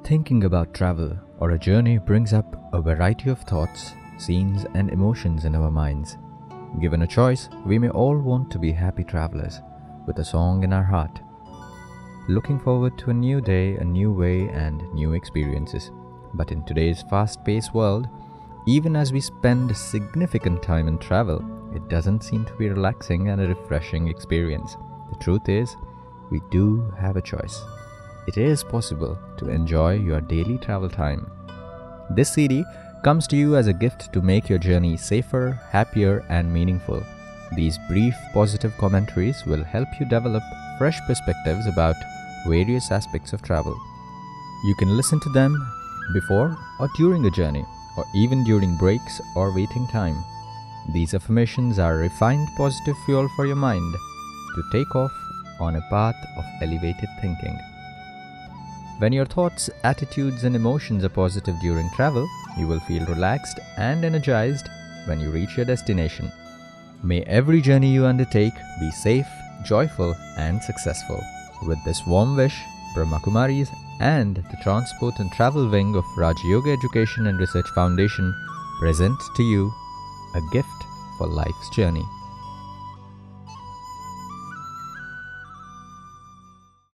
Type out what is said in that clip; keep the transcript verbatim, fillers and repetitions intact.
Thinking about travel or a journey brings up a variety of thoughts, scenes, and emotions in our minds. Given a choice, we may all want to be happy travelers with a song in our heart, looking forward to a new day, a new way, and new experiences. But in today's fast-paced world, even as we spend significant time in travel, it doesn't seem to be relaxing and a refreshing experience. The truth is, we do have a choice. It is possible to enjoy your daily travel time. This C D comes to you as a gift to make your journey safer, happier, and meaningful. These brief positive commentaries will help you develop fresh perspectives about various aspects of travel. You can listen to them before or during a journey, or even during breaks or waiting time. These affirmations are refined positive fuel for your mind to take off on a path of elevated thinking. When your thoughts, attitudes, and emotions are positive during travel, you will feel relaxed and energized when you reach your destination. May every journey you undertake be safe, joyful, and successful. With this warm wish, Brahma Kumaris and the Transport and Travel Wing of Raja Yoga Education and Research Foundation present to you a gift for life's journey.